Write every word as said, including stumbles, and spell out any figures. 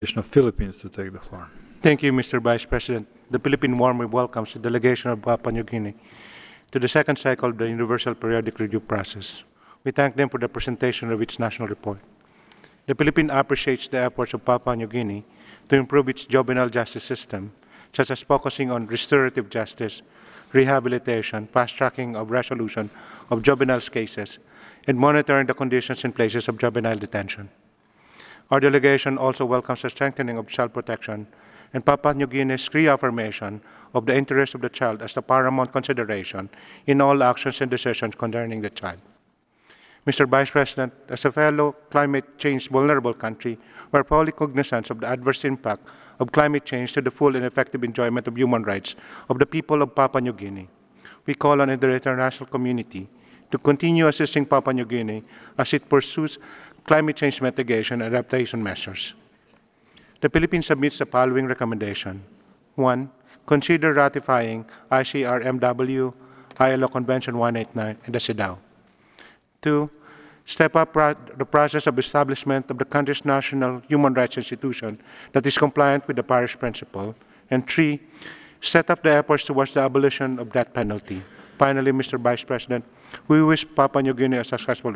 Of Philippines to take the floor. Thank you, Mister Vice President. The Philippines warmly welcomes the delegation of Papua New Guinea to the second cycle of the Universal Periodic Review process. We thank them for the presentation of its national report. The Philippines appreciates the efforts of Papua New Guinea to improve its juvenile justice system, such as focusing on restorative justice, rehabilitation, fast-tracking of resolution of juvenile cases, and monitoring the conditions in places of juvenile detention. Our delegation also welcomes the strengthening of child protection and Papua New Guinea's reaffirmation of the interest of the child as the paramount consideration in all actions and decisions concerning the child. Mister Vice President, as a fellow climate change vulnerable country, we are fully cognizant of the adverse impact of climate change to the full and effective enjoyment of human rights of the people of Papua New Guinea. We call on the international community to continue assisting Papua New Guinea as it pursues climate change mitigation and adaptation measures. The Philippines submits the following recommendation. One, consider ratifying I C R M W I L O Convention one eighty-nine and the CEDAW. Two, step up pro the process of establishment of the country's national human rights institution that is compliant with the Paris Principle. And three, set up the efforts towards the abolition of death penalty. Finally, Mister Vice President, we wish Papua New Guinea a successful